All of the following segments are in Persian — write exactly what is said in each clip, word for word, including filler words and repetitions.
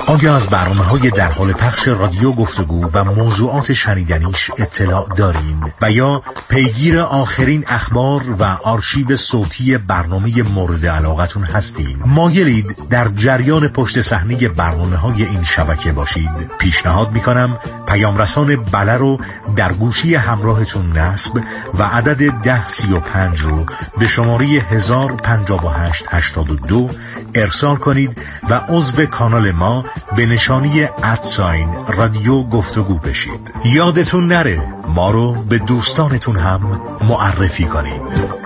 آیا از برنامه‌های در حال پخش رادیو گفتگو و موضوعات شنیدنیش اطلاع دارین و یا پیگیر آخرین اخبار و آرشیو صوتی برنامه مورد علاقتون هستین؟ مایلید در جریان پشت صحنه برنامه‌های این شبکه باشید؟ پیشنهاد می‌کنم پیام رسان بله رو در گوشی همراهتون نصب و عدد ده سی و پنج رو به شماره هزار و پنجاه و هشت هشتاد و دو ارسال کنید و عضو کانال ما به نشانی ادساین رادیو گفتگو بشید. یادتون نره ما رو به دوستانتون هم معرفی کنید.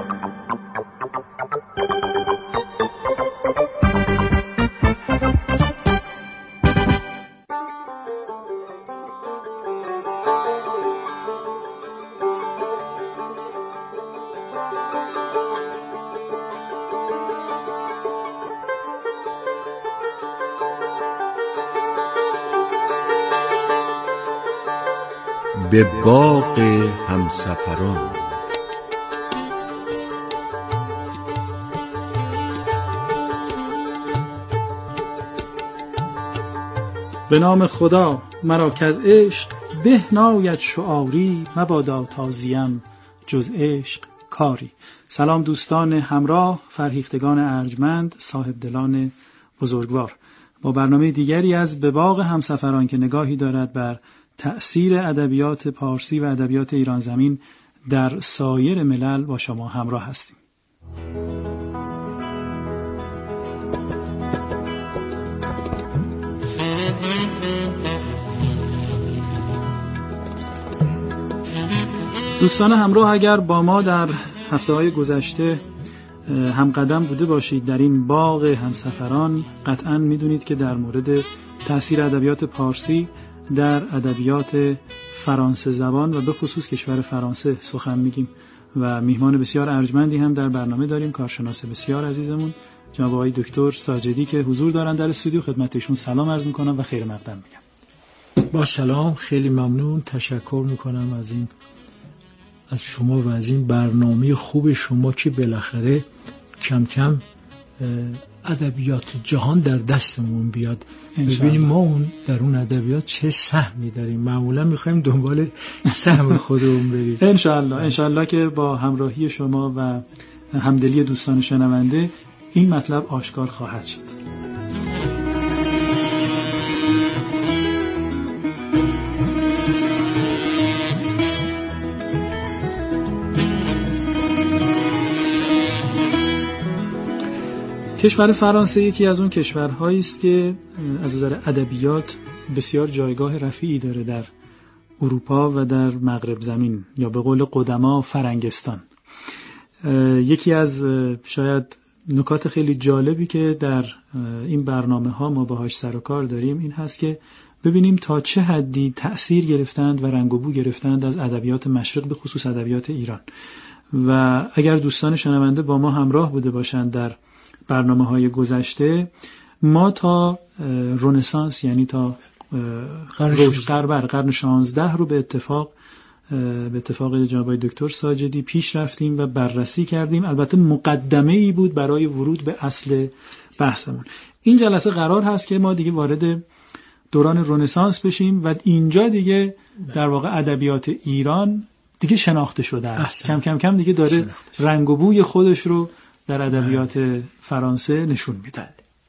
به باغ همسفران. به نام خدا مرا کز عشق به ناید شعاری، مبادا تازیم جز عشق کاری. سلام دوستان همراه، فرهیختگان ارجمند، صاحب دلان بزرگوار، با برنامه دیگری از به باغ همسفران که نگاهی دارد بر تأثیر ادبیات پارسی و ادبیات ایران زمین در سایر ملل با شما همراه هستیم. دوستان همراه، اگر با ما در هفته‌های گذشته هم قدم بوده باشید در این باغ همسفران، قطعاً می‌دونید که در مورد تأثیر ادبیات پارسی در ادبیات فرانسه زبان و به خصوص کشور فرانسه سخن میگیم و میهمان بسیار ارجمندی هم در برنامه داریم، کارشناس بسیار عزیزمون جناب آقای دکتر ساجدی که حضور دارن در استودیو. خدمتشون سلام عرض میکنم و خیر مقدم میگم. با سلام، خیلی ممنون، تشکر میکنم از این از شما و از این برنامه خوب شما که بالاخره کم کم ادبیات جهان در دستمون بیاد، ببینیم ما اون در اون ادبیات چه سهمی داریم. معمولا میخوایم دنبال سهم خودمون بریم. انشالله انشالله که با همراهی شما و همدلی دوستان شنونده این مطلب آشکار خواهد شد. کشور فرانسه یکی از اون کشورهایی است که از نظر ادبیات بسیار جایگاه رفیعی داره در اروپا و در مغرب زمین، یا به قول قدما فرنگستان. یکی از شاید نکات خیلی جالبی که در این برنامه ها ما باهاش سر و کار داریم این هست که ببینیم تا چه حدی تأثیر گرفتند و رنگ و بو گرفتند از ادبیات مشرق، به خصوص ادبیات ایران. و اگر دوستان شنونده با ما همراه بوده باشند در برنامه‌های گذشته، ما تا رنسانس یعنی تا روش‌قربر قرن شانزده رو به اتفاق به اتفاق جناب دکتر ساجدی پیش رفتیم و بررسی کردیم. البته مقدمه‌ای بود برای ورود به اصل بحثمون. این جلسه قرار هست که ما دیگه وارد دوران رنسانس بشیم و اینجا دیگه در واقع ادبیات ایران دیگه شناخته شده است. کم کم کم دیگه داره رنگ و بوی خودش رو در ادبیات فرانسه نشون میده.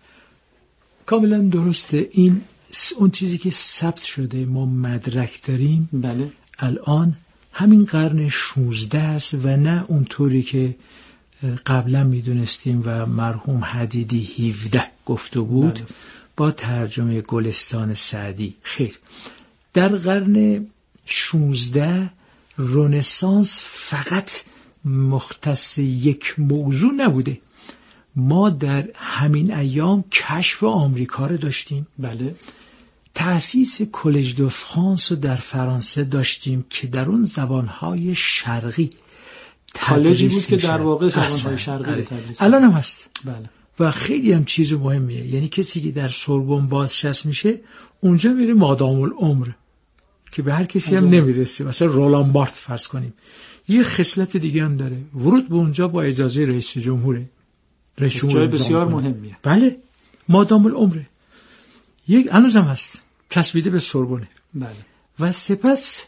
کاملا درسته. این اون چیزی که ثبت شده ما مدرک داریم، بله، الان همین قرن شانزده است و نه اونطوری که قبلا میدونستیم و مرحوم حدیدی هفده گفته بود، بله، با ترجمه گلستان سعدی. خیر، در قرن شانزده رنسانس فقط مختص یک موضوع نبوده. ما در همین ایام کشف آمریکا رو داشتیم، بله، تأسیس کلژ دو فرانس رو در فرانسه داشتیم که در اون زبانهای شرقی کالجی بود که در واقع زبانهای شرقی تدریس الان هم هست، بله، و خیلی هم چیز مهمیه. یعنی کسی که در سوربن بازنشست میشه اونجا میره مادام العمر که به هر کسی هم نمیرسه. مثلا رولان بارت فرض کنیم، یه خصلت دیگه هم داره، ورود به اونجا با اجازه رئیس جمهوره. رئیس جمهور بسیار مهمیه. بله، مادام العمره. یک هنوزم هست، چسبیده به سوربونه. بله. و سپس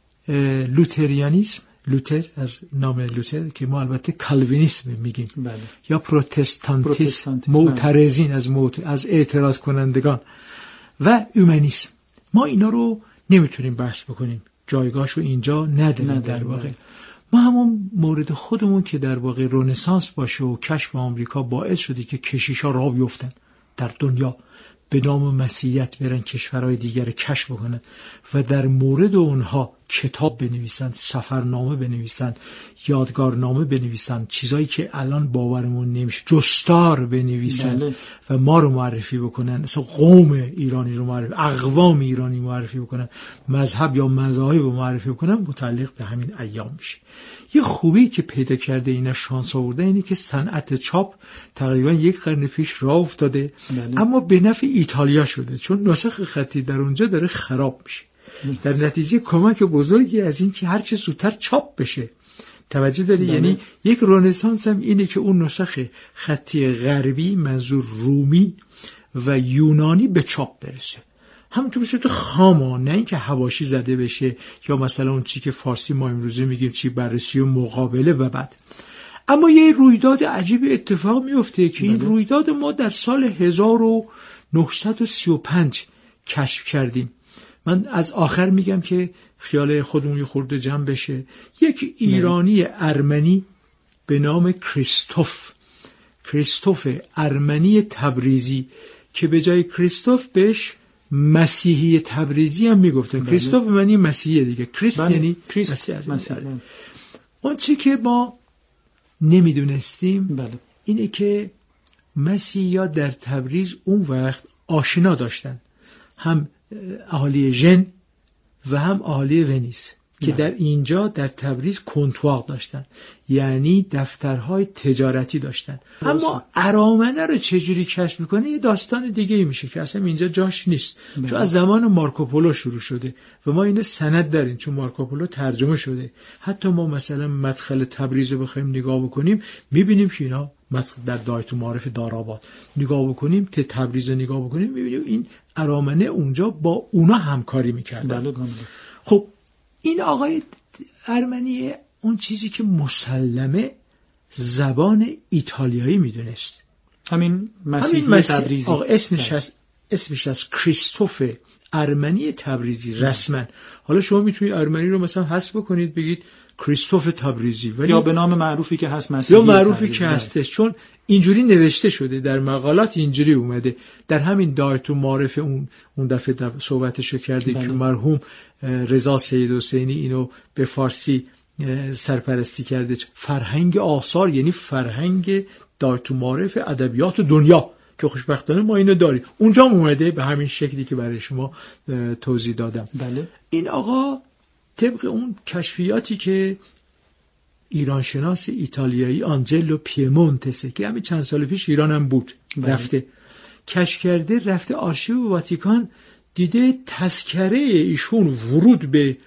لوتریانیسم، لوتر از نام لوتر که ما البته کالوینیسم میگیم. بله. یا پروتستانتیسم، پروتستانتیسم، معترضین از موت... از اعتراض کنندگان و اومانیسم. ما اینا رو نمیتونیم بحث بکنیم، جایگاهشو اینجا نداریم. نداریم در واقع ما همون مورد خودمون که در واقع رنسانس باشه و کشف آمریکا باعث شده که کشیشا راه بیفتن در دنیا، به نام مسیحیت برن کشورهای دیگر کشف بکنن و در مورد اونها کتاب بنویسن، سفرنامه بنویسن، یادگارنامه بنویسن، چیزایی که الان باورمون نمیشه، جستار بنویسن. بله. و ما رو معرفی بکنن، مثلا قوم ایرانی رو معرفی، اقوام ایرانی معرفی بکنن، مذهب یا مذاهب رو معرفی بکنن، متعلق به همین ایام میشه. یه خوبی که پیدا کرده اینا شانس آورده اینه که صنعت چاپ تقریبا یک قرن پیش راه افتاده. بله. اما به نفع ایتالیا شده، چون نسخ خطی در اونجا داره خراب میشه. در نتیجه کمک بزرگی از این که هر چه زودتر چاپ بشه. توجه داری؟ بله. یعنی یک رنسانس هم اینه که اون نسخ خطی غربی، منظور رومی و یونانی، به چاپ برسه. همونطور به صورت خام، نه اینکه حواشی زده بشه یا مثلا اون چی که فارسی ما امروزه میگیم چی بررسی و مقابله و بعد. اما یه رویداد عجیبی اتفاق میفته که این رویداد ما در سال هزار و نهصد و سی و پنج کشف کردیم. من از آخر میگم که خیال خودمون یه خورده جمع بشه. یک ایرانی ارمنی به نام کریستوف، کریستوف ارمنی تبریزی، که به جای کریستوف بهش مسیحی تبریزی هم میگفتن. بله. کریستوف معنی مسیحیه دیگه، کریست بله. یعنی مسیح. مسیح. اون چی که ما نمیدونستیم بله. اینه که مسیحی‌ها در تبریز اون وقت آشنا داشتن، هم اهالی ژن و هم اهالی ونیز که در اینجا در تبریز کنتوار داشتن، یعنی دفترهای تجارتی داشتن. اما ارامنه رو چجوری کشف میکنه یه داستان دیگه ای میشه که اصلا اینجا جاش نیست. بله. چون از زمان مارکوپولو شروع شده و ما اینو سند داریم، چون مارکوپولو ترجمه شده. حتی ما مثلا مدخل تبریز رو بخوایم نگاه بکنیم میبینیم که اینا در دایره معارف داراباد نگاه بکنیم، ته تبریز نگاه بکنیم میبینیم این ارامنه اونجا با اونا همکاری میکردن. بله. خب این آقای ارمنی اون چیزی که مسلمه زبان ایتالیایی میدونست، همین مسیحی مسیح... تبریزی. آقا اسمش هست، اسمش از کریستوف ارمنی تبریزی رسما. حالا شما میتونید ارمنی رو مثلا حذف بکنید بگید کریستوف تبریزی، ولی یا به نام معروفی که هست مسیحی، یا معروفی که هستش، چون اینجوری نوشته شده در مقالات، اینجوری اومده. در همین دایره معارف اون اون دفعه صحبتشو کرده بله. که مرحوم رضا سید حسینی اینو به فارسی سرپرستی کرده، فرهنگ آثار، یعنی فرهنگ دایره معارف ادبیات دنیا، که خوشبختانه ما اینو داریم. اونجا اومده به همین شکلی که برای شما توضیح دادم. بله. این آقا طبق اون کشفیاتی که ایرانشناس ایتالیایی آنجلو پیمونتسه که همین چند سال پیش ایران هم بود بله. رفته کشف کرده، رفته آرشیو واتیکان دیده تذکره ایشون ورود به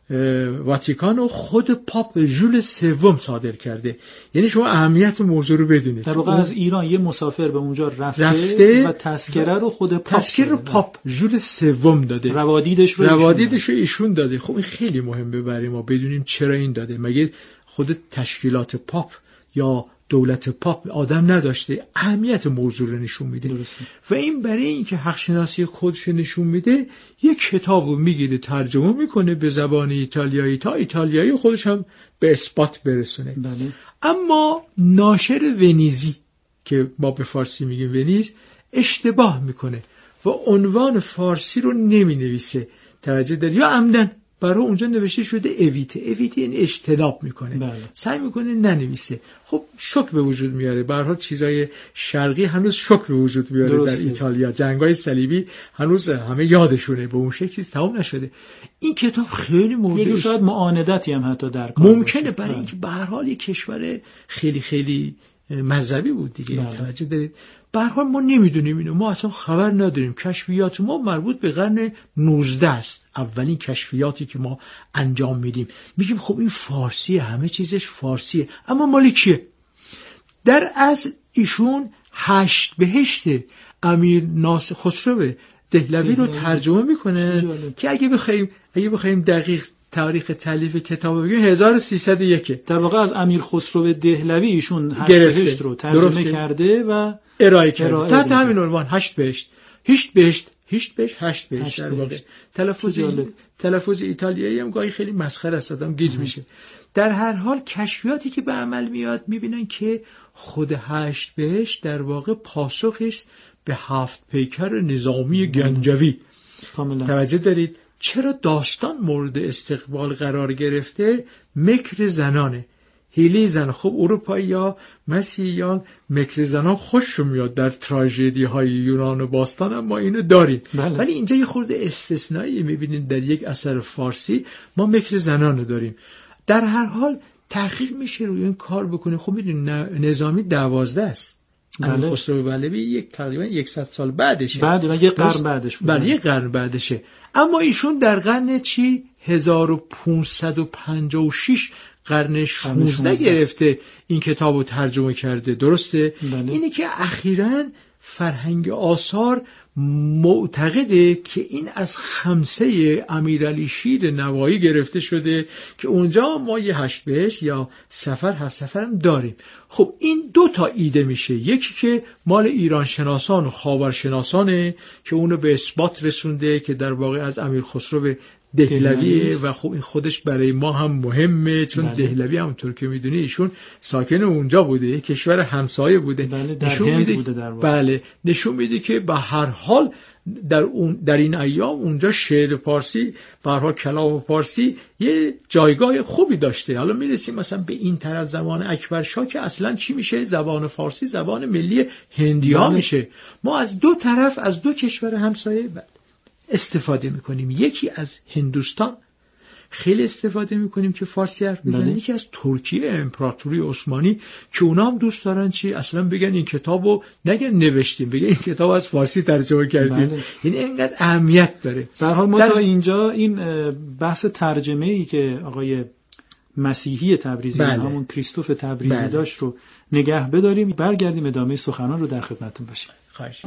واتیکان و خود پاپ ژول سوم صادر کرده. یعنی شما اهمیت موضوع رو بدونید. در واقع از ایران یه مسافر به اونجا رفته, رفته و تذکره رو خود پاپ تذکره رو پاپ ژول سوم داده، روادیدش رو روادیدش رو ایشون داده. خب این خیلی مهمه برای ما بدونیم چرا این داده. مگه خود تشکیلات پاپ یا دولت پاپ آدم نداشته؟ اهمیت موضوع رو نشون میده. درسته. و این برای اینکه حق شناسی خودش نشون میده یک کتابو میگیره ترجمه میکنه به زبان ایتالیایی تا ایتالیایی خودش هم به اثبات برسونه. بله. اما ناشر ونیزی که ما به فارسی میگیم ونیز اشتباه میکنه و عنوان فارسی رو نمینویسه، توجه داری، یا عمدن برای اونجا نوشته شده اویته. اویته یعنی اجتناب میکنه. بله. سعی میکنه ننویسه. خب شوک به وجود میاره. به هر حال چیزای شرقی هنوز شوک به وجود میاره. درسته. در ایتالیا جنگای صلیبی هنوز همه یادشونه، به اون شکل چیز تمام نشده. این کتاب خیلی موضوع شاید معاندتی هم حتی در کار ممکنه برای اینکه به هر حال یک کشور خیلی خیلی مذهبی بود دیگه. بله. توجه دارید؟ به هر حال ما نمیدونیم اینو، ما اصلا خبر نداریم. کشفیات ما مربوط به قرن نوزده است، اولین کشفیاتی که ما انجام میدیم. میگیم خب این فارسیه، همه چیزش فارسیه، اما مال کیه؟ در اصل ایشون هشت بهشت امیر ناصر خسرو دهلوی رو ترجمه میکنه که اگه بخوایم اگه بخوایم دقیق تاریخ تالیف کتاب بگیم هزار و سیصد و یک در واقع از امیر خسرو دهلوی ایشون هشت بهشت رو ترجمه درسته. کرده و ارائه کرده تحت همین عنوان هشت بهشت هشت بهشت هشت بهشت هشت بهشت در واقع تلفظ تلفظ ایتالیایی هم گاهی خیلی مسخره است، آدم گیج میشه. در هر حال کشفیاتی که به عمل میاد میبینن که خود هشت بهشت در واقع پاسخ است به هفت پیکر نظامی گنجوی. کاملا توجه دارید چرا داستان مورد استقبال قرار گرفته؟ مکر زنانه، هیلی زن. خب اروپایی‌ها مسیحیان مکر زنان خوششون میاد، در تراژدی های یونان و باستان هم ما اینو داریم. بله. ولی اینجا یه خورده استثنایی میبینید در یک اثر فارسی ما مکر زنانو داریم. در هر حال تحقیق میشه روی این کار بکنه. خب میدونید نظامی دوازده است. بله. خسرو پهلوی یک تقریبا صد سال بعدشه. بعد و یک قرن بعدش بود. بله یک قرن بعدشه. اما ایشون در قرن چی هزار و پانصد و پنجاه و شش قرن شانزده گرفته این کتابو ترجمه کرده. درسته؟ بله. اینه که اخیراً فرهنگ آثار معتقده که این از خمسه امیرعلی شیر نوایی گرفته شده که اونجا ما یه هشت بهشت یا سفر هفت سفر هم داریم. خب این دو تا ایده میشه، یکی که مال ایران شناسان و خاور شناسانه که اونو به اثبات رسونده که در واقع از امیر خسرو دهلویه و خب این خودش برای ما هم مهمه چون بله. دهلوی همونطور که میدونی ایشون ساکن اونجا بوده، کشور همسایه بوده. بله نشون میده بوده در بله نشون میده که به هر حال در اون در این ایام اونجا شعر پارسی به هر حال کلام پارسی یه جایگاه خوبی داشته. حالا میرسیم مثلا به این طرف زمان اکبرشاه که اصلا چی میشه؟ زبان فارسی زبان ملی هندیا بله. میشه. ما از دو طرف از دو کشور همسایه بله. استفاده میکنیم. یکی از هندوستان خیلی استفاده میکنیم که فارسی حرف بزنن، یکی از ترکیه امپراتوری عثمانی که اونا هم دوست دارن چی اصلا بگن این کتابو نگن نوشتیم، بگن این کتاب از فارسی ترجمه کردیم. بله. یعنی اینقدر اهمیت داره. در حال ما در... تا اینجا این بحث ترجمه ای که آقای مسیحی تبریزی بله. همون کریستوف تبریزی بله. داشت رو نگه بداریم، برگردیم ادامه سخنان رو در خدمتتون باشیم. خواهش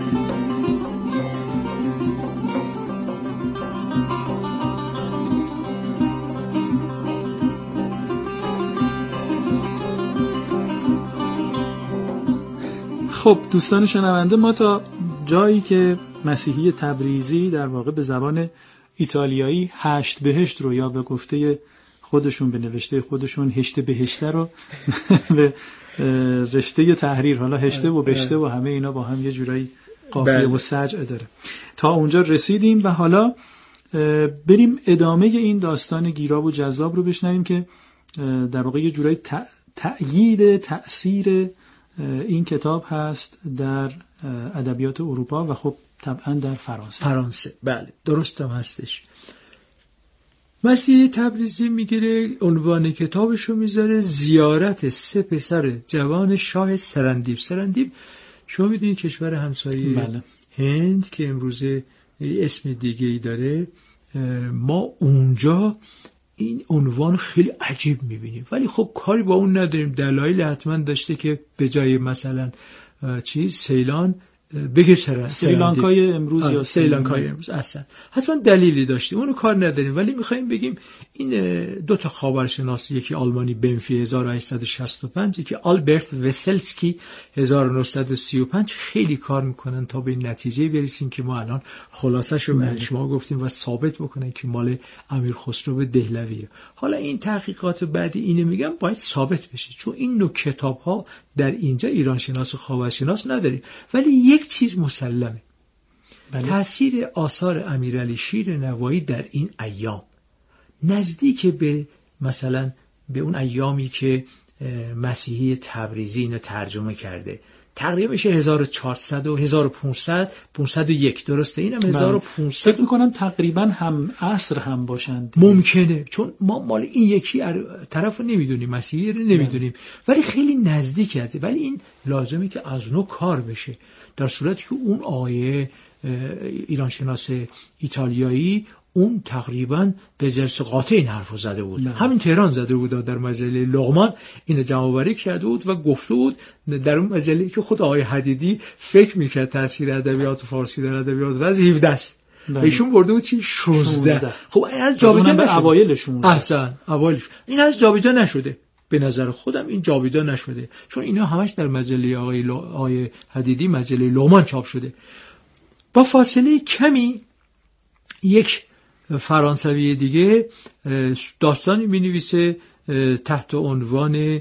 خب دوستان شنونده، ما تا جایی که مسیحی تبریزی در واقع به زبان ایتالیایی هشت بهشت رو یا به گفته خودشون به نوشته خودشون هشت بهشته رو به رشته تحریر، حالا هشته و بهشته و همه اینا با هم یه جورایی قافیه و سجع داره، تا اونجا رسیدیم و حالا بریم ادامه این داستان گیراب و جذاب رو بشنویم که در واقع یه جورایی تأیید تأثیر این کتاب هست در ادبیات اروپا و خب طبعا در فرانسه. فرانسه بله درست هم هستش. مسیحی تبریزی میگیره عنوان کتابشو میذاره زیارت سه پسر جوان شاه سرندیب. سرندیب شما میدونید کشور همسایه بله. هند که امروزه اسم دیگه ای داره. ما اونجا این عنوان خیلی عجیب میبینیم ولی خب کاری با اون نداریم. دلایل حتما داشته که به جای مثلا چیز سیلان بگیر سر سریلانکای امروز یا سریلانکای امروز اصلا حتما دلیلی داشته، اونو کار نداریم. ولی میخوایم بگیم این دو تا خاورشناس، یکی آلمانی بنفی هزار و هشتصد و شصت و پنج، یکی آلبرت وسلسکی هزار و نهصد و سی و پنج خیلی کار میکنن تا به این نتیجه برسیم که ما الان خلاصه‌شو برای شما گفتیم و ثابت بکنن که مال امیر خسرو دهلویه. حالا این تحقیقات بعدی اینو میگم باید ثابت بشه چون این نوع کتاب‌ها در اینجا ایران شناس و خاورشناس نداریم. ولی یک چیز مسلمه، بله. تأثیر آثار امیرعلی شیر نوایی در این ایام نزدیک به مثلا به اون ایامی که مسیحی تبریزی اینو ترجمه کرده. تقریبا میشه هزار و چهارصد و هزار و پانصد پانصد و یک درسته؟ اینم هزار و پانصد فکر میکنم تقریبا هم عصر هم باشند. ممکنه چون ما مال این یکی طرف رو نمیدونیم، مسیحی رو نمیدونیم ولی خیلی نزدیک هست. ولی این لازمه که از نو کار بشه در صورتی که اون آیه ایرانشناس ایتالیایی اون تقریبا به جرس قاطع این حرفو زده بود. همین تهران زده بود در مجله لقمان اینو جمع‌آوری کرده بود و گفته بود در اون مجله که خود آقای حدیدی فکر میکرد تاثیر ادبیات فارسی در ادبیات از هفده است. ایشون برده بود چی شانزده. خب این از جابجا نشده. اوایلشون احسن اوایلش. این از جابجا نشده. به نظر خودم این جابجا نشده، چون اینا همش در مجله آقای ل... آقای حدیدی مجله لقمان چاپ شده. با فاصله کمی یک فرانسوی دیگه داستانی می‌نویسه تحت عنوان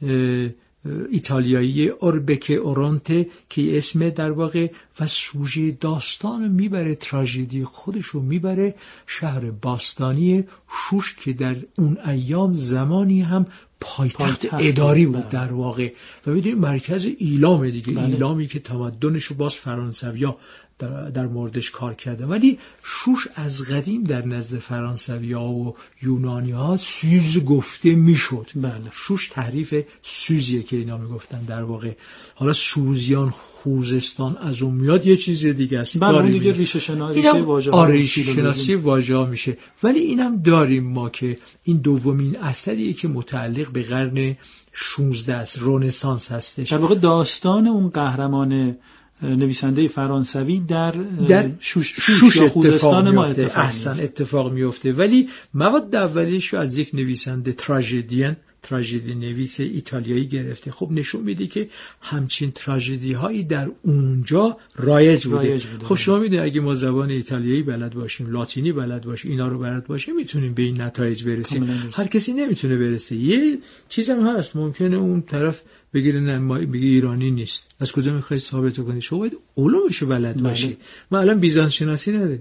ایتالیایی اوربک اورونته که اسم در واقع و سوژه داستان میبره، تراژدی خودش رو میبره صحر باستانی شوش که در اون ایام زمانی هم پایتخت اداری بود در واقع و ببینید مرکز ایلام دیگه. بله. ایلامی که تمدنش رو باز فرانسویا در, در موردش کار کرده، ولی شوش از قدیم در نزد فرانسویا و یونانی‌ها سوز گفته میشد. بله. شوش تحریف سوزیه که اینا میگفتن در واقع. حالا سوزیان، خوزستان از اون میاد یه چیز دیگه است. بله اون دیگه ریشه شناسی واژه آره ریشه شناسی واژه میشه. ولی اینم داریم ما که این دومین اثریه که متعلق به قرن شانزده است، رنسانس هستش. در واقع داستان اون قهرمان نویسنده فرانسوی در, در شوش, شوش یا خوزستان ما اتفاق احسن اتفاق میفته. ولی مواد اولیش رو از یک نویسنده تراژدین تراژدی نویس ایتالیایی گرفته. خب نشون میده که همچین تراژدی هایی در اونجا رایج بوده. رایج بوده. خب شما میدونید اگه ما زبان ایتالیایی بلد باشیم، لاتینی بلد باشیم، اینا رو بلد باشیم، میتونیم به این نتایج برسیم. هر کسی نمیتونه برسه. یه چیزم هست، ممکنه اون طرف بگیره نه ما بگی ایرانی نیست. از کجا میخوای ثابت کنی؟ شما باید علومش بلد باشی. ما الان بیزانس شناسی نداریم.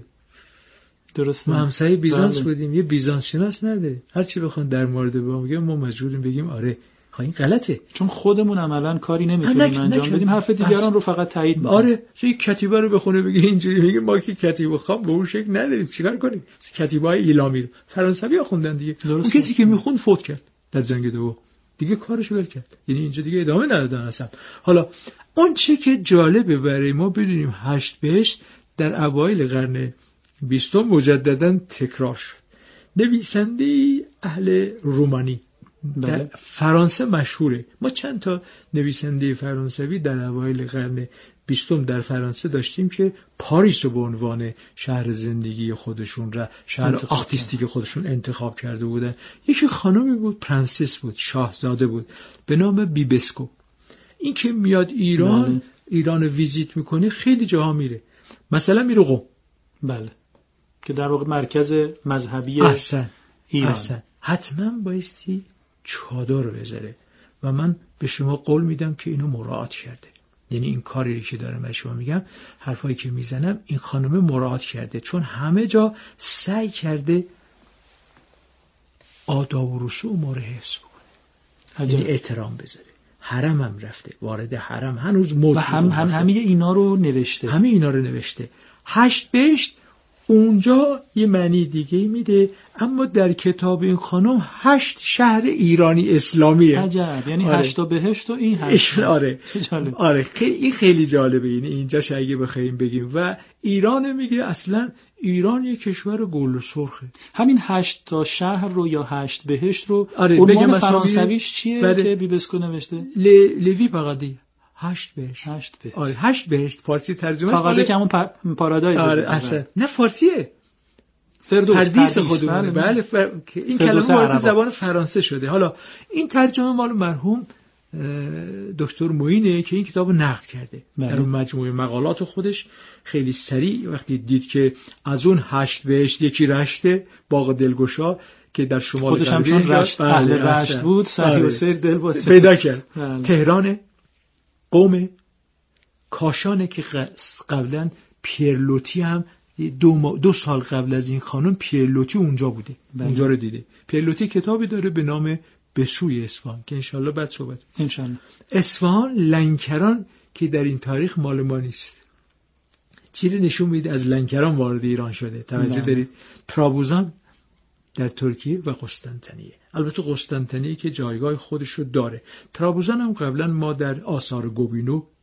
درسته. ما همسایه بیزانس بودیم، یه بیزانس شناس نداره. هر چی بخوان در مورد ما بگیم ما مجبوریم بگیم آره. خب این غلطه، چون خودمون عملاً کاری نمیتونیم انجام بدیم، حرف دیگران رو فقط تایید می‌کنیم. آره چه کتیبه رو بخونه بگه اینجوری، میگه ما که کتیبه خوام به اون شکل نداریم، چیکار کنیم؟ کتیبه‌های ایلامی رو فرانسوی خوندن دیگه. اون کسی که میخوند فوت کرد در جنگ دوم، دیگه کارش ول کرد، یعنی اینجا دیگه ادامه ندادن اصلا. حالا اون چی که جالبه برای ما بدونیم، هشت بهشت در اوایل قرن بیستم مجددا تکرار شد. نویسنده اهل رومانی در فرانسه مشهوره. ما چند تا نویسنده فرانسوی در اوایل قرن بیستم در فرانسه داشتیم که پاریس رو به عنوان شهر زندگی خودشون را شهر آرتیستیک خودشون انتخاب کرده بودن. یکی خانمی بود، پرنسس بود، شاهزاده بود به نام بیبسکو. این که میاد ایران بله. ایران رو ویزیت میکنه، خیلی جاها میره، مثلا میره قم. بله که در واقع مرکز مذهبی احسن. ایران. احسن. حتما بایستی چادر رو بذاره و من به شما قول میدم که اینو مراعات کرده. یعنی این کاری که دارم به شما میگم، حرفایی که میزنم، این خانم مراعات کرده، چون همه جا سعی کرده آداب و رسوم ما رو حفظ بکنه، یعنی احترام بذاره. حرم هم رفته، وارد حرم هنوز موجود، و هم هم همه اینا رو نوشته همه اینا رو نوشته. هشت بهشت اونجا یه معنی دیگه میده، اما در کتاب این خانم هشت شهر ایرانی اسلامیه. عجب، یعنی آره. هشت بهشت و این هشت. آره آره خیلی این خیلی جالبه. یعنی اینجا اگه بخوایم بگیم و ایران میگه اصلا ایران یه کشور گل و سرخه. همین هشت تا شهر رو یا هشت بهشت رو آره عنوان فرانسویش چیه بله. که بیبسکو نوشته؟ لوی پاقادی. هشت بهشت. هشت بهشت. آره هشت بهشت فارسی ترجمه پاقاده که همون پارادایز. آره اصلا نه فارسیه. فردوس حدیث خودمونه. بله فر... این کلمه وارد زبان فرانسه شده. حالا این ترجمه مال مرحوم دکتر معینه که این کتابو نقد کرده. بله. در اون مجموعه مقالات خودش خیلی سریع وقتی دید که از اون هشت بهشت یکی رشته، باغ دلگشا که در شمال خودش هم چون رشت اهل رشت بود، سعی و سیر دل بود پیدا کرد. بله. تهران، قم، کاشانه که قبلا پیرلوتی هم دو, ما دو سال قبل از این خانم پیرلوتی اونجا بوده. بله. اونجا رو دیده. پیرلوتی کتابی داره به نام به سوی اصفهان که انشالله بعد صحبت انشالله. اصفهان، لنکران که در این تاریخ مال ما نیست. چیزی نشون میده از لنکران وارد ایران شده. توجه دارید؟ ترابوزان در ترکیه و قسطنطنیه. البته قسطنطنیه که جایگاه خودش رو داره. ترابوزان هم قبلا ما در آثار گوبینو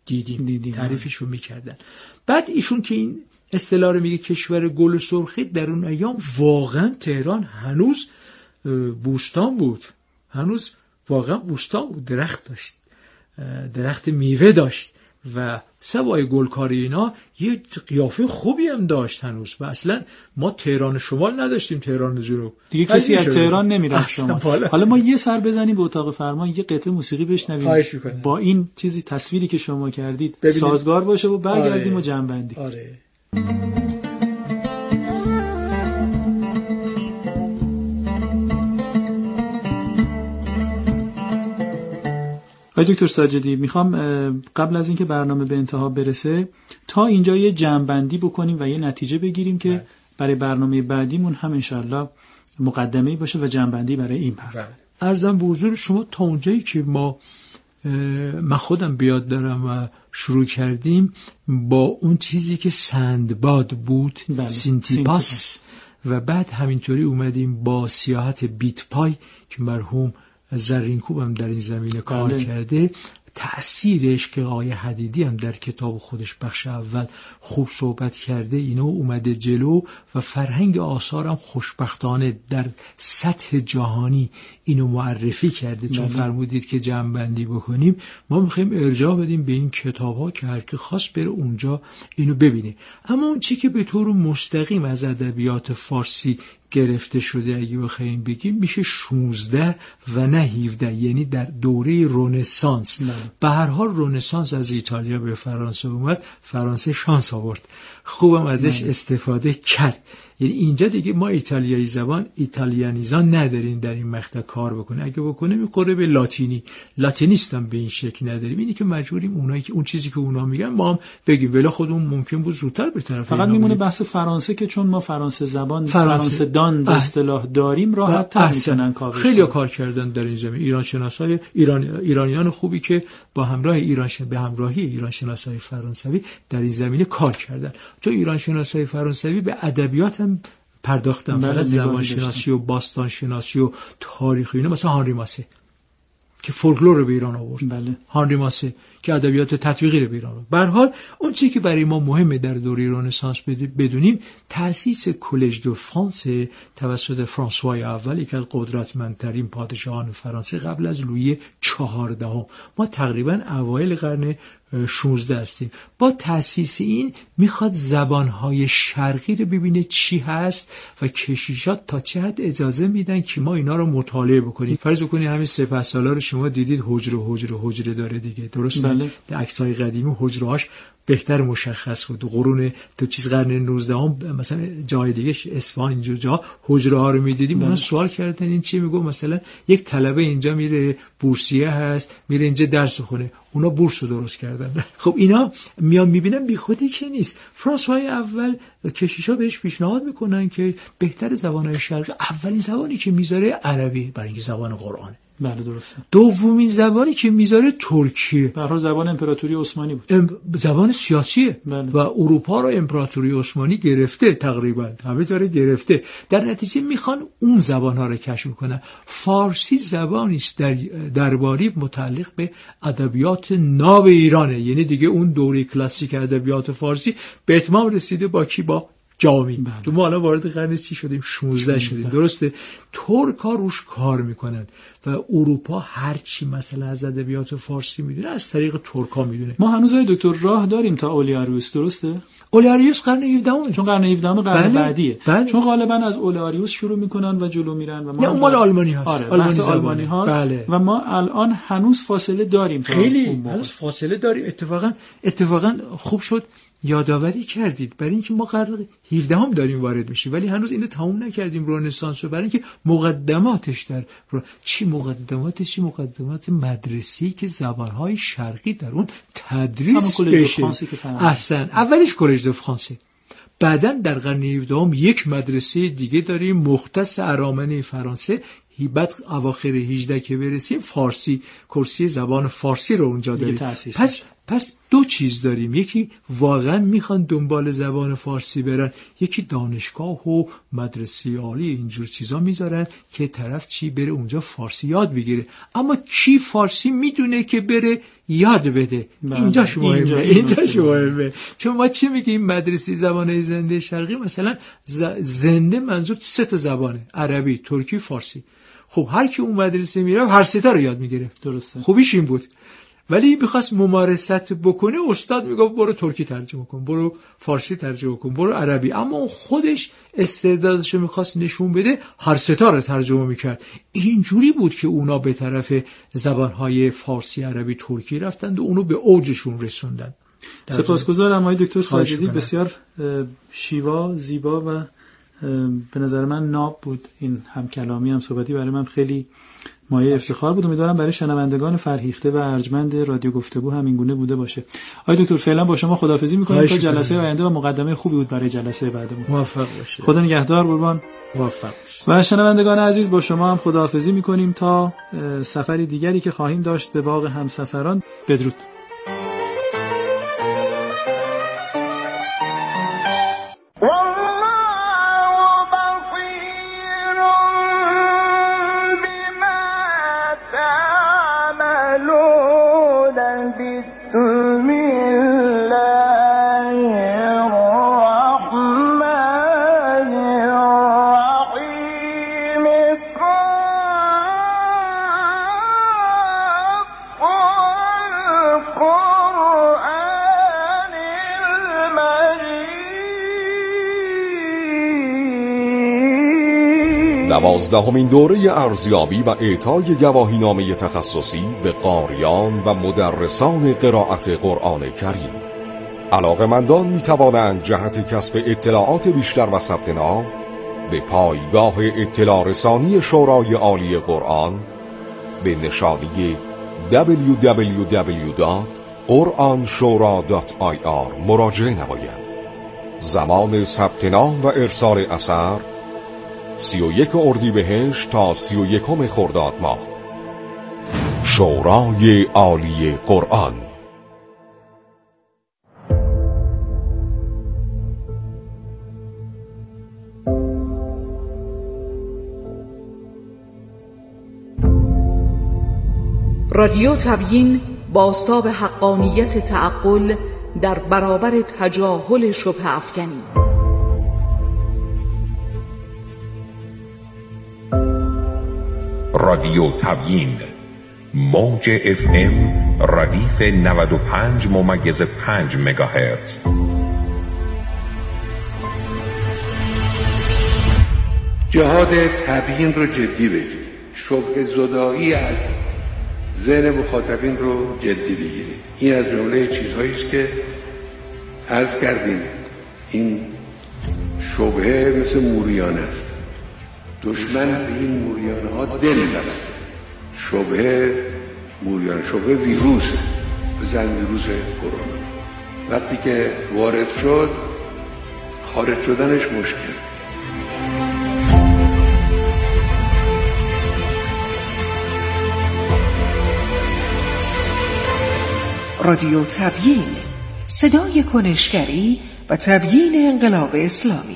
دیدیم, دیدیم. تعریفشو میکردن. بعد ایشون که این اصطلاح رو میگه کشور گل و سرخی، در اون ایام واقعا تهران هنوز بوستان بود، هنوز واقعا بوستان بود، درخت داشت، درخت میوه داشت و سوای گلکاری اینا یه قیافه خوبی هم داشت هنوز. و اصلا ما تهران شمال نداشتیم، تهران جنوب دیگه کسی از تهران نمیرفت شمال. حالا ما یه سر بزنیم به اتاق فرمان، یه قطعه موسیقی بشنویم با این چیزی تصویری که شما کردید ببینید. سازگار باشه و برگردیم. آره. و جنبندی. آره. آقای دکتر ساجدی، میخوام قبل از اینکه برنامه به انتها برسه تا اینجا یه جمع‌بندی بکنیم و یه نتیجه بگیریم که بله. برای برنامه بعدیمون هم انشالله مقدمه‌ای باشه و جمع‌بندی برای این برنامه. عرضم به حضور شما تا اونجایی که ما من خودم بیاد دارم و شروع کردیم با اون چیزی که سندباد بود، بله. سینتیپاس، و بعد همینطوری اومدیم با سیاحت بیت پای که مرحوم زرینکوب هم در این زمینه کار بله. کرده. تأثیرش که آقای حدیدی هم در کتاب خودش بخش اول خوب صحبت کرده، اینو اومده جلو و فرهنگ آثار هم خوشبختانه در سطح جهانی اینو معرفی کرده. چون بله. فرمودید که جمع‌بندی بکنیم، ما میخوایم ارجاع بدیم به این کتاب ها که هر کی خواست بره اونجا اینو ببینه. اما اون چی که به طور مستقیم از ادبیات فارسی گرفته شده اگه بخوایم بگیم میشه شانزده و نه هفده، یعنی در دوره رنسانس. به هر حال رنسانس از ایتالیا به فرانسه اومد، فرانسه شانس آورد، خوبم ازش نه. استفاده کرد. یعنی اینجا دیگه ما ایتالیایی زبان ایتالیانیزان نداریم در این مقطع کار بکنه، اگه بکنه میخوره به لاتینی، لاتینیست هم به این شکل نداریم. اینی که مجبوریم اونایی که اون چیزی که اونا میگن ما هم بگیم، ولی خودمون ممکن بود زودتر به طرف فقط میمونه بحث فرانسه که چون ما فرانسه زبان فرانسه دان به اصطلاح داریم راحت تر میتونن کار خیلی ها کار کردن در این زمین. ایران شناسای ایران ایرانیان خوبی که با همراه ایران شن... به همراهی ایران شناسای فرانسوی در این زمینه کار کردن. چون ایران شناسای فرانسوی به ادبیات هم پرداختن، فقط زبان شناسی و باستان شناسی و تاریخ اینا، مثلا هانری ماسه که فولکلور رو به ایران آورد. بله. هانری ماسه که ادبیات تطبیقی رو به ایران آورد. به هر حال اون چیزی که برای ما مهمه در دوره رنسانس بدونیم، تأسیس کلژ دو فرانس توسط فرانسوای اول، یکی از قدرتمندترین پادشاهان فرانسه قبل از لویی چهاردهم. ما تقریبا اوایل قرن شانزده هستیم. با تأسیس این میخواد زبانهای شرقی رو ببینه چی هست و کشیشات تا چه حد اجازه میدن که ما اینا رو مطالعه بکنیم. فرض کنید همین سپهسالار رو شما دیدید حجره حجره حجره داره دیگه، درسته؟ بله. در عکس‌های قدیمی حجره‌هاش بهتر مشخص بود. قرون تو چیز قرن نوزدهم مثلا جای دیگه اصفهان اینجور جا حجره ها رو میدیدیم. اونا سوال کردن این چی میگه، مثلا یک طلبه اینجا میره بورسیه هست میره اینجا درس بخونه، اونا بورس رو درست کردن. خب اینا میان میبینن بی خودی که نیست. فرانسوای اول کشیشا بهش پیشنهاد میکنن که بهتر زبانهای شرقی، اولین زبانی که میذاره عربی برای اینکه زبان قرآنه. بله درسته. دومین زبانی که میذاره ترکیه. به هر حال زبان امپراتوری عثمانی بود. ام... زبان سیاسیه. بله. و اروپا رو امپراتوری عثمانی گرفته، تقریبا همه جا رو گرفته. در نتیجه میخوان اون زبان‌ها رو کشف کنن. فارسی زبانی است در درباری متعلق به ادبیات ناب ایرانه، یعنی دیگه اون دوره کلاسیک ادبیات فارسی به اتمام رسیده با کی؟ با جامی. بله. تو ما الان وارد قرن چی شدیم؟ شانزده شدیم، درسته؟ ترک‌ها روش کار میکنن و اروپا هر چی مثلا از ادبیات فارسی میدونه از طریق ترک‌ها میدونه. ما هنوز های دکتر راه داریم تا اولیاریوس، درسته؟ اولیاریوس قرن هفدهم، چون قرن هفدهم قرن بله. بعدیه. بله. چون غالبا از اولیاریوس شروع میکنن و جلو میرن و ما نه اون مال آلمانی هست. آره. آلمانی, آلمانی هاست. بله. و ما الان هنوز فاصله داریم تا خیلی هنوز فاصله داریم. اتفاقا اتفاقا خوب شد یادآوری کردید، برای اینکه ما قرن هفدهم داریم وارد میشیم ولی هنوز اینو تموم نکردیم رنسانس رو، برای اینکه مقدماتش در چی مقدماتش چی مقدمات مدرسه‌ای که زبان‌های شرقی در اون تدریس بشه. احسن، اولش کلژ دو فرانسه، بعداً در قرن هفدهم یک مدرسه دیگه داریم مختص ارامنه فرانسه، بعد اواخر هجده که برسیم فارسی، کرسی زبان فارسی رو اونجا داریم. پس پس دو چیز داریم، یکی واقعا میخوان دنبال زبان فارسی برن، یکی دانشگاه و مدرسه عالی اینجور چیزا میذارن که طرف چی بره اونجا فارسی یاد بگیره. اما کی فارسی میدونه که بره یاد بده؟ اینجا شما اینجا اینجا شما چون ما چی میگیم مدرسه زبانهای زنده شرقی مثلا زنده منظور سه تا زبانه، عربی، ترکی، فارسی. خب هر کی اون مدرسه میره هر سه تا رو یاد میگیره. درسته. خوبیش این بود. ولی میخواست ممارست بکنه، استاد میگفت برو ترکی ترجمه کن، برو فارسی ترجمه کن، برو عربی. اما اون خودش استعدادشو میخواست نشون بده، هر سه تا رو ترجمه میکرد. اینجوری بود که اونا به طرف زبانهای فارسی، عربی، ترکی رفتند و اونو به اوجشون رسوندن. سپاسگزارم آقای دکتر ساجدی، بسیار شیوا، زیبا و به نظر من ناب بود. این همکلامی هم صحبتی برای من خیلی مایه افتخار بود. امیدوارم برای شنوندگان فرهیخته و ارجمند رادیو گفتگو همین گونه بوده باشه. آقای دکتر فعلا با شما خداحافظی می‌کنیم تا جلسه آینده و مقدمه خوبی بود برای جلسه بعدمون. موفق باشید. خدا نگهدار قربان. موفق باشید. و شنوندگان عزیز با شما هم خداحافظی می‌کنیم تا سفری دیگری که خواهیم داشت به باغ همسفران. بدرود. دوازدهمین دوره ارزیابی و اعطای گواهینامه تخصصی به قاریان و مدرسان قرائت قرآن کریم. علاقه‌مندان می‌توانند جهت کسب اطلاعات بیشتر و ثبت نام به پایگاه اطلاع رسانی شورای عالی قرآن به نشانی دبلیو دبلیو دبلیو دات قرآن شورا دات آی آر مراجعه نمایند. زمان ثبت نام و ارسال اثر سی و یک اردیبهشت تا سی و یکم خرداد ماه. شورای عالی قرآن. رادیو تبیین بازتاب حقانیت تعقل در برابر تجاهل شبه افکنی. رادیو تبیین موج اف ام ردیف نود و پنج ممیز پنج مگاهرتز. جهاد تبیین رو جدی بگیرید. شبه زدایی از ذهن مخاطبین رو جدی بگیرید. این از جمله چیزهایی است که عرض کردیم این شبهه مثل موریانه است. دشمن به این موریانه ها دل بسته. شبهه موریانه، شبهه ویروس، بزن ویروس کرونا. وقتی که وارد شد خارج شدنش مشکل. رادیو تبیین، صدای کنشگری و تبیین انقلاب اسلامی.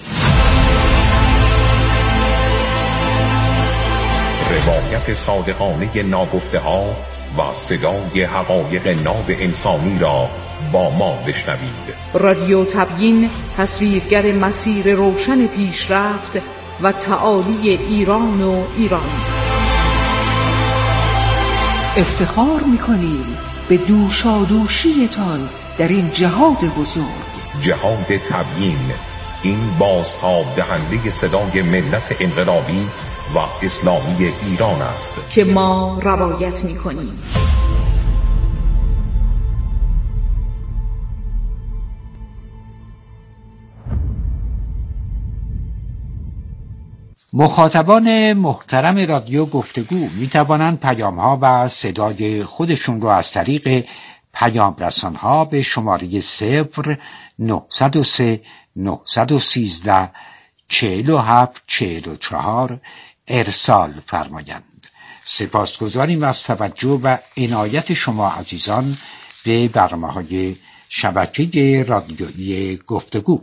روایت صادقانه ناگفته ها و صدای حقایق ناب انسانی را با ما بشنوید. رادیو تبیین تصویرگر مسیر روشن پیشرفت و تعالی ایران و ایرانی. افتخار می‌کنیم به دوشادوشیتان در این جهاد بزرگ. جهاد تبیین، این بازتاب دهنده صدای ملت انقلابی و اسلامی ایران است که ما روایت می‌کنیم. مخاطبان محترم رادیو گفتگو می توانند پیام ها و صدای خودشون رو از طریق پیام رسان ها به شماره صفر نهصد و سه نهصد و سیزده چهل و هفت چهل و چهار ارسال فرمایند. سپاسگزاریم از توجه و عنایت شما عزیزان به برنامه‌های شبکه رادیویی گفتگو.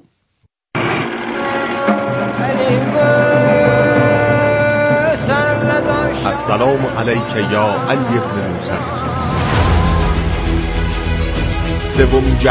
السلام علیک یا علی بن موسی. سومین